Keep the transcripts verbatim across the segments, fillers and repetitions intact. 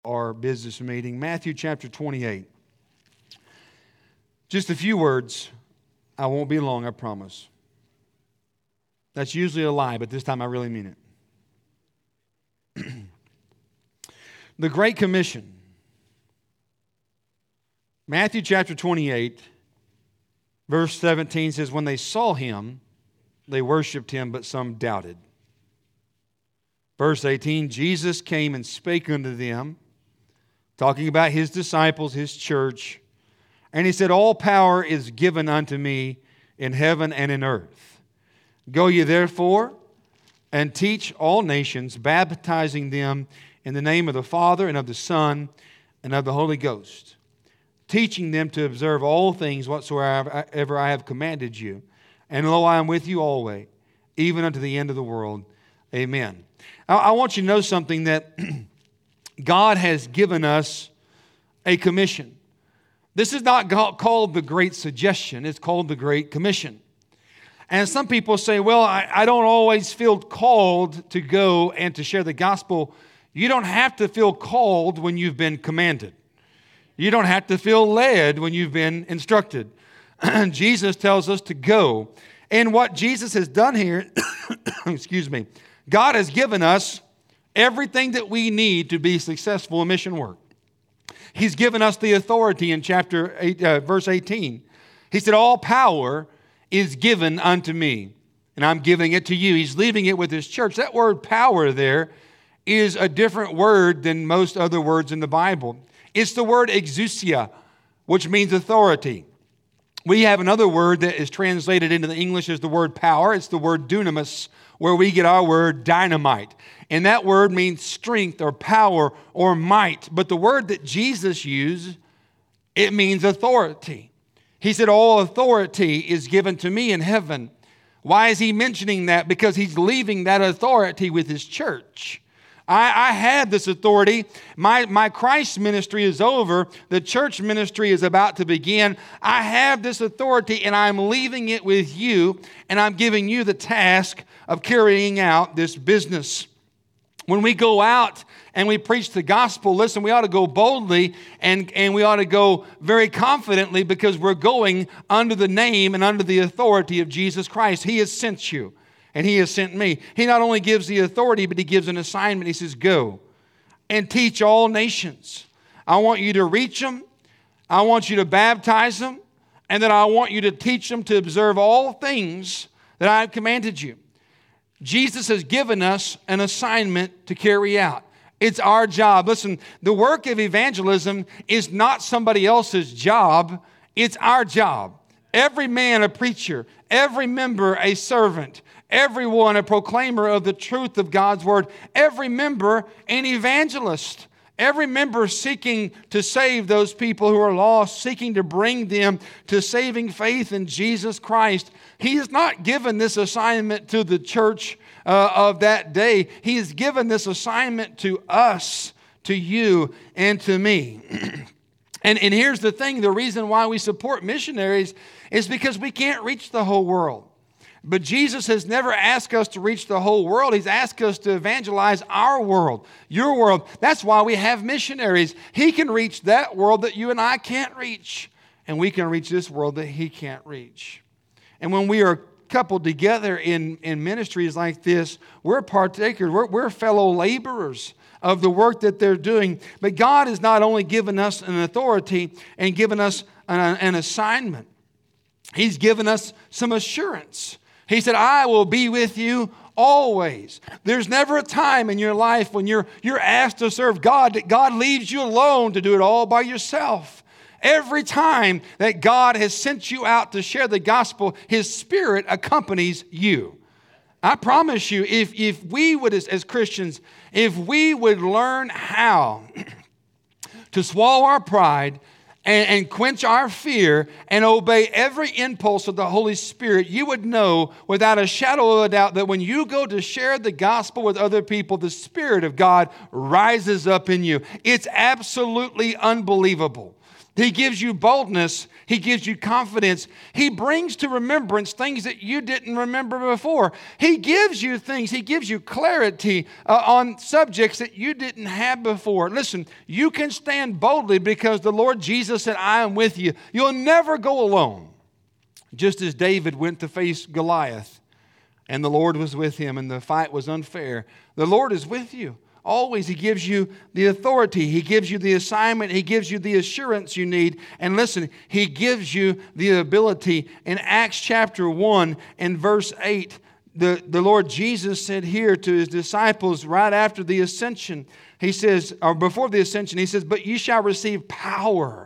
our business meeting. Matthew chapter twenty-eight. Just a few words. I won't be long, I promise. That's usually a lie, but this time I really mean it. The Great Commission. Matthew chapter twenty-eight, verse seventeen says, when they saw him, they worshiped him, but some doubted. Verse eighteen, Jesus came and spake unto them, talking about his disciples, his church. And he said, all power is given unto me in heaven and in earth. Go ye therefore and teach all nations, baptizing them in the name of the Father and of the Son and of the Holy Ghost, teaching them to observe all things whatsoever I have commanded you. And lo, I am with you always, even unto the end of the world. Amen. I, I want you to know something, that God has given us a commission. This is not called the Great Suggestion. It's called the Great Commission. And some people say, well, I, I don't always feel called to go and to share the gospel. You don't have to feel called when you've been commanded. You don't have to feel led when you've been instructed. Jesus tells us to go. And what Jesus has done here, excuse me, God has given us everything that we need to be successful in mission work. He's given us the authority in chapter eight, uh, verse eighteen. He said, all power is given unto me, and I'm giving it to you. He's leaving it with his church. That word power there is a different word than most other words in the Bible. It's the word exousia, which means authority. We have another word that is translated into the English as the word power. It's the word dunamis, where we get our word dynamite. And that word means strength or power or might. But the word that Jesus used, it means authority. He said, all authority is given to me in heaven. Why is he mentioning that? Because he's leaving that authority with his church. I, I had this authority. My, my Christ ministry is over. The church ministry is about to begin. I have this authority, and I'm leaving it with you, and I'm giving you the task of carrying out this business. When we go out and we preach the gospel, listen, we ought to go boldly and, and we ought to go very confidently, because we're going under the name and under the authority of Jesus Christ. He has sent you. And he has sent me. He not only gives the authority, but he gives an assignment. He says, go and teach all nations. I want you to reach them. I want you to baptize them. And then I want you to teach them to observe all things that I have commanded you. Jesus has given us an assignment to carry out. It's our job. Listen, the work of evangelism is not somebody else's job. It's our job. Every man a preacher, every member a servant, everyone a proclaimer of the truth of God's word, every member an evangelist, every member seeking to save those people who are lost, seeking to bring them to saving faith in Jesus Christ. He has not given this assignment to the church uh, of that day. He has given this assignment to us, to you, and to me. And, and here's the thing, the reason why we support missionaries is because we can't reach the whole world. But Jesus has never asked us to reach the whole world. He's asked us to evangelize our world, your world. That's why we have missionaries. He can reach that world that you and I can't reach. And we can reach this world that he can't reach. And when we are coupled together in, in ministries like this, we're partakers, we're, we're fellow laborers of the work that they're doing. But God has not only given us an authority and given us an, an assignment, he's given us some assurance. He said, I will be with you always. There's never a time in your life when you're, you're asked to serve God that God leaves you alone to do it all by yourself. Every time that God has sent you out to share the gospel, his Spirit accompanies you. I promise you, if, if we would, as, as Christians, if we would learn how to swallow our pride and, and quench our fear and obey every impulse of the Holy Spirit, you would know without a shadow of a doubt that when you go to share the gospel with other people, the Spirit of God rises up in you. It's absolutely unbelievable. He gives you boldness. He gives you confidence. He brings to remembrance things that you didn't remember before. He gives you things. He gives you clarity uh, on subjects that you didn't have before. Listen, you can stand boldly because the Lord Jesus said, I am with you. You'll never go alone. Just as David went to face Goliath and the Lord was with him and the fight was unfair, the Lord is with you. Always, He gives you the authority. He gives you the assignment. He gives you the assurance you need. And listen, He gives you the ability. In Acts chapter one and verse eight, the, the Lord Jesus said here to His disciples right after the ascension, He says, or before the ascension, He says, but ye shall receive power.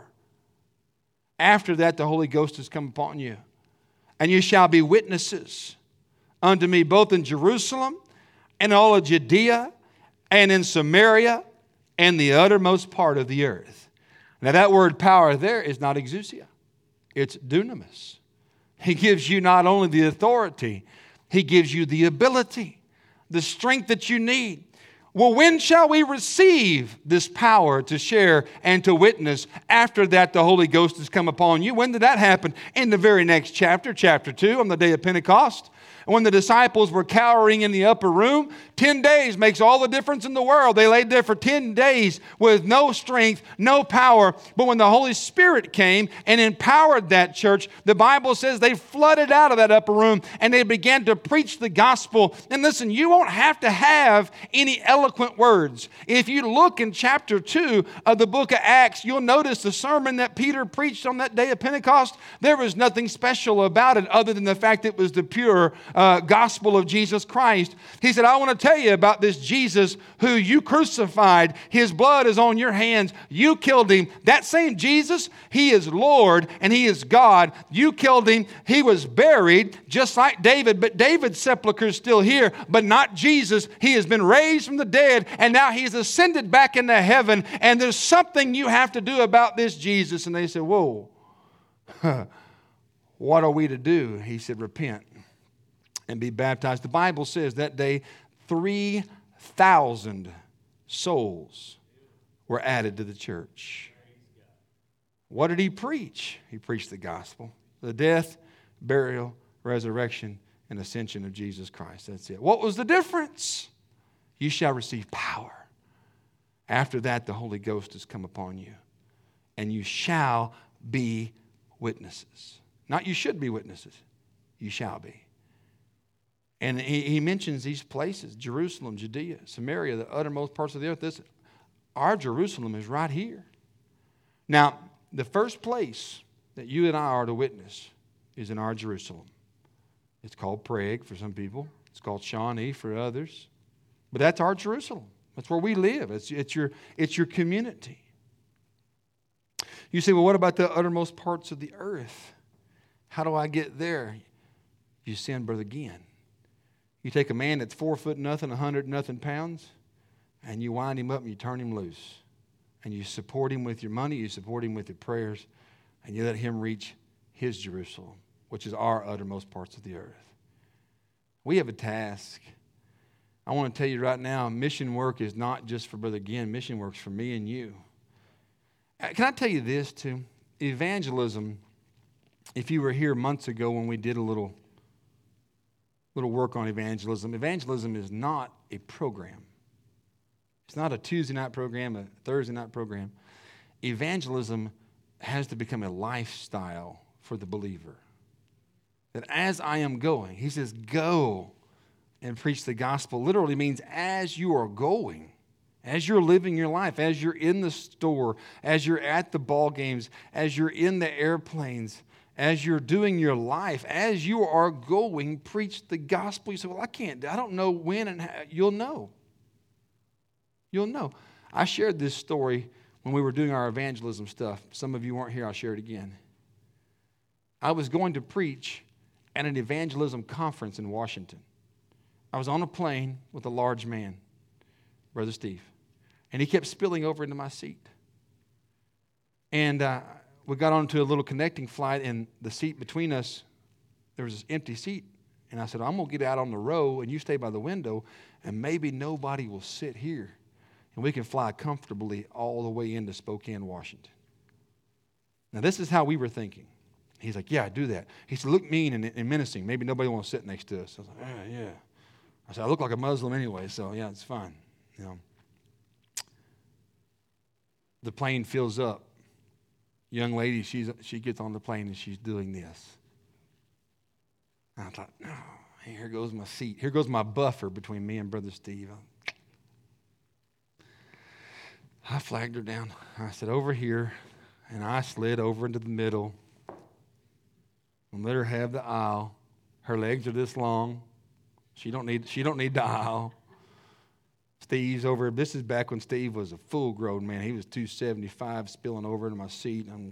After that, the Holy Ghost has come upon you. And you shall be witnesses unto me, both in Jerusalem and all of Judea, and in Samaria, and the uttermost part of the earth. Now that word power there is not exousia. It's dunamis. He gives you not only the authority, He gives you the ability, the strength that you need. Well, when shall we receive this power to share and to witness? After that, the Holy Ghost has come upon you. When did that happen? In the very next chapter, chapter two, on the day of Pentecost. When the disciples were cowering in the upper room, ten days makes all the difference in the world. They laid there for ten days with no strength, no power. But when the Holy Spirit came and empowered that church, the Bible says they flooded out of that upper room and they began to preach the gospel. And listen, you won't have to have any eloquent words. If you look in chapter two of the book of Acts, you'll notice the sermon that Peter preached on that day of Pentecost. There was nothing special about it other than the fact it was the pure Uh, gospel of Jesus Christ. He said, I want to tell you about this Jesus who you crucified. His blood is on your hands. You killed Him. That same Jesus, He is Lord and He is God. You killed Him. He was buried just like David, but David's sepulcher is still here, but not Jesus. He has been raised from the dead and now He's ascended back into heaven, and there's something you have to do about this Jesus. And they said, whoa, what are we to do? He said, repent and be baptized. The Bible says that day three thousand souls were added to the church. What did He preach? He preached the gospel. The death, burial, resurrection, and ascension of Jesus Christ. That's it. What was the difference? You shall receive power. After that, the Holy Ghost has come upon you. And you shall be witnesses. Not you should be witnesses. You shall be. And he, he mentions these places, Jerusalem, Judea, Samaria, the uttermost parts of the earth. This, our Jerusalem is right here. Now, the first place that you and I are to witness is in our Jerusalem. It's called Prague for some people. It's called Shawnee for others. But that's our Jerusalem. That's where we live. It's, it's, your, it's your community. You say, well, what about the uttermost parts of the earth? How do I get there? You send Brother Ginn. You take a man that's four foot nothing, a hundred nothing pounds, and you wind him up and you turn him loose. And you support him with your money, you support him with your prayers, and you let him reach his Jerusalem, which is our uttermost parts of the earth. We have a task. I want to tell you right now, mission work is not just for Brother Ginn. Mission work's for me and you. Can I tell you this too? Evangelism, if you were here months ago when we did a little little work on evangelism. Evangelism is not a program. It's not a Tuesday night program, a Thursday night program. Evangelism has to become a lifestyle for the believer. That as I am going, he says, go and preach the gospel. Literally means as you are going, as you're living your life, as you're in the store, as you're at the ball games, as you're in the airplanes, as you're doing your life, as you are going, preach the gospel. You say, well, I can't, I don't know when and how. You'll know. You'll know. I shared this story when we were doing our evangelism stuff. Some of you weren't here, I'll share it again. I was going to preach at an evangelism conference in Washington. I was on a plane with a large man, Brother Steve, and he kept spilling over into my seat. And uh, we got onto a little connecting flight, and the seat between us, there was this empty seat. And I said, I'm going to get out on the row, and you stay by the window, and maybe nobody will sit here. And we can fly comfortably all the way into Spokane, Washington. Now, this is how we were thinking. He's like, yeah, do that. He said, look mean and, and menacing. Maybe nobody wants to sit next to us. I was like, yeah, yeah. I said, I look like a Muslim anyway, so yeah, it's fine. You know. The plane fills up. Young lady, she's, she gets on the plane and she's doing this. And I thought, oh, here goes my seat. Here goes my buffer between me and Brother Steve. I flagged her down. I said, over here. And I slid over into the middle and let her have the aisle. Her legs are this long. She don't need, she don't need the aisle. Steve's over. This is back when Steve was a full-grown man. He was two seventy-five, spilling over into my seat. I'm,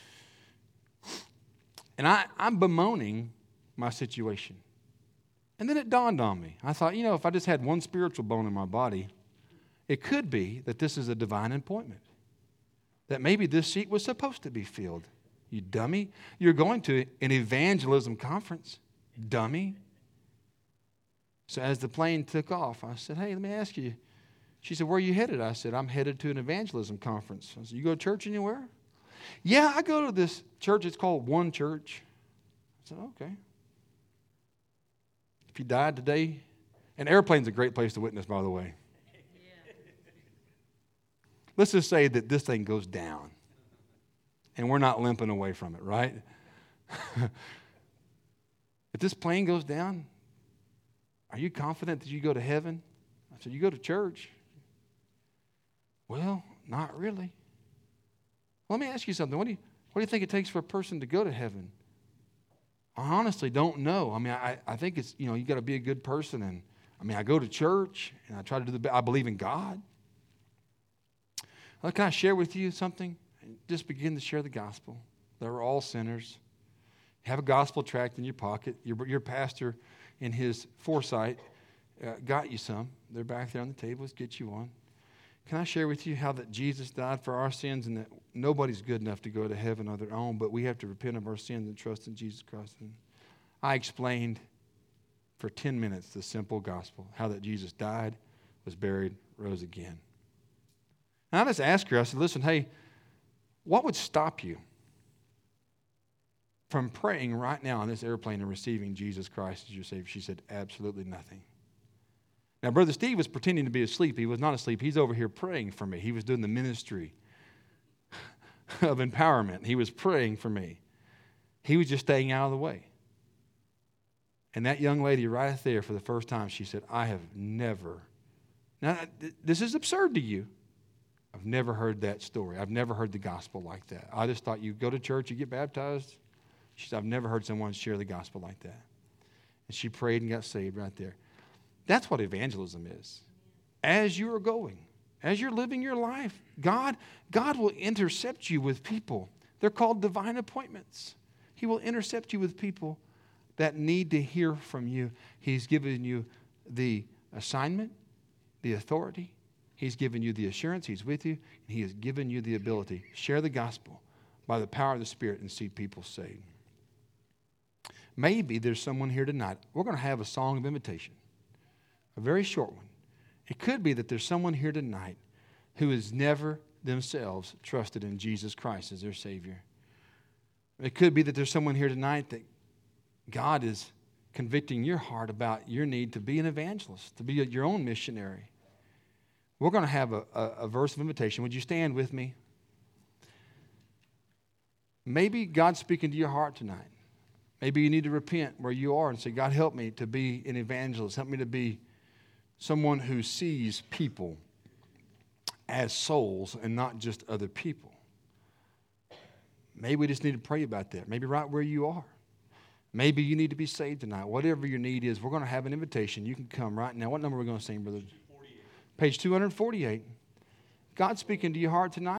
and I, I'm bemoaning my situation. And then it dawned on me. I thought, you know, if I just had one spiritual bone in my body, it could be that this is a divine appointment. That maybe this seat was supposed to be filled. You dummy. You're going to an evangelism conference. Dummy. So as the plane took off, I said, hey, let me ask you. She said, where are you headed? I said, I'm headed to an evangelism conference. I said, you go to church anywhere? Yeah, I go to this church. It's called One Church. I said, okay. If you died today, an airplane's a great place to witness, by the way. Let's just say that this thing goes down and we're not limping away from it, right? If this plane goes down, are you confident that you go to heaven? I said, you go to church? Well, not really. Let me ask you something. What do you, what do you think it takes for a person to go to heaven? I honestly don't know. I mean, I, I think it's, you know, you got to be a good person. And I mean, I go to church and I try to do the best. I believe in God. Well, can I share with you something? Just begin to share the gospel. They're all sinners. Have a gospel tract in your pocket. Your, your pastor, in his foresight, uh, got you some. They're back there on the table. Let's get you one. Can I share with you how that Jesus died for our sins and that nobody's good enough to go to heaven on their own, but we have to repent of our sins and trust in Jesus Christ? And I explained for ten minutes the simple gospel, how that Jesus died, was buried, rose again. And I just asked her, I said, listen, hey, what would stop you from praying right now on this airplane and receiving Jesus Christ as your Savior? She said, absolutely nothing. Now, Brother Steve was pretending to be asleep. He was not asleep. He's over here praying for me. He was doing the ministry of empowerment. He was praying for me. He was just staying out of the way. And that young lady right there, for the first time, she said, I have never, now this is absurd to you. I've never heard that story. I've never heard the gospel like that. I just thought you go to church, you get baptized. She said, I've never heard someone share the gospel like that. And she prayed and got saved right there. That's what evangelism is. As you are going, as you're living your life, God, God will intercept you with people. They're called divine appointments. He will intercept you with people that need to hear from you. He's given you the assignment, the authority. He's given you the assurance. He's with you. And He has given you the ability. Share the gospel by the power of the Spirit and see people saved. Maybe there's someone here tonight. We're going to have a song of invitation. A very short one. It could be that there's someone here tonight who has never themselves trusted in Jesus Christ as their Savior. It could be that there's someone here tonight that God is convicting your heart about your need to be an evangelist, to be a, your own missionary. We're going to have a, a, a verse of invitation. Would you stand with me? Maybe God's speaking to your heart tonight. Maybe you need to repent where you are and say, God, help me to be an evangelist. Help me to be someone who sees people as souls and not just other people. Maybe we just need to pray about that. Maybe right where you are. Maybe you need to be saved tonight. Whatever your need is, we're going to have an invitation. You can come right now. What number are we going to sing, brother? Page two forty-eight. God's speaking to your heart tonight.